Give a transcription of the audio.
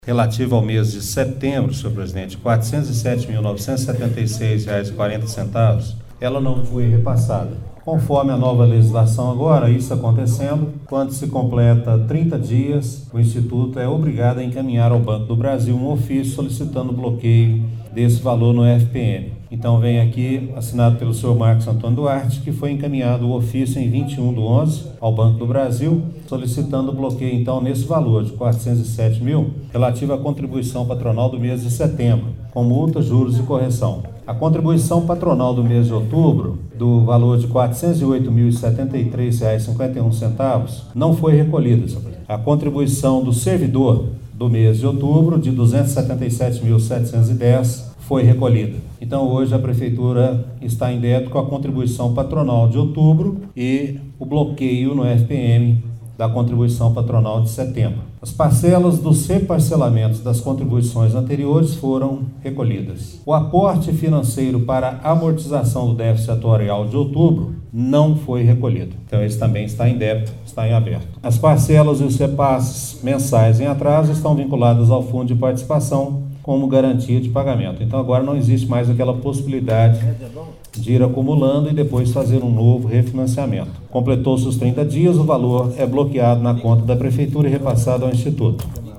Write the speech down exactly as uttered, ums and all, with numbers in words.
Relativo ao mês de setembro, senhor presidente, quatrocentos e sete mil novecentos e setenta e seis reais e quarenta centavos, ela não foi repassada. Conforme a nova legislação agora, isso acontecendo, quando se completa trinta dias, o Instituto é obrigado a encaminhar ao Banco do Brasil um ofício solicitando bloqueio desse valor no F P M. Então vem aqui, assinado pelo senhor Marcos Antônio Duarte, que foi encaminhado o ofício em vinte e um do onze ao Banco do Brasil, solicitando bloqueio então nesse valor de quatrocentos e sete mil, relativo à contribuição patronal do mês de setembro, com multa, juros e correção. A contribuição patronal do mês de outubro, do valor de quatrocentos e oito mil e setenta e três reais e cinquenta e um centavos, não foi recolhida, senhor presidente. A contribuição do servidor do mês de outubro, de duzentos e setenta e sete mil setecentos e dez, foi recolhida. Então, hoje a Prefeitura está em débito com a contribuição patronal de outubro e o bloqueio no F P M da contribuição patronal de setembro. As parcelas dos reparcelamentos das contribuições anteriores foram recolhidas. O aporte financeiro para amortização do déficit atuarial de outubro não foi recolhido. Então, esse também está em débito, está em aberto. As parcelas e os repasses mensais em atraso estão vinculadas ao Fundo de Participação como garantia de pagamento. Então, agora não existe mais aquela possibilidade de ir acumulando e depois fazer um novo refinanciamento. Completou-se os trinta dias, o valor é bloqueado na conta da Prefeitura e repassado ao Instituto.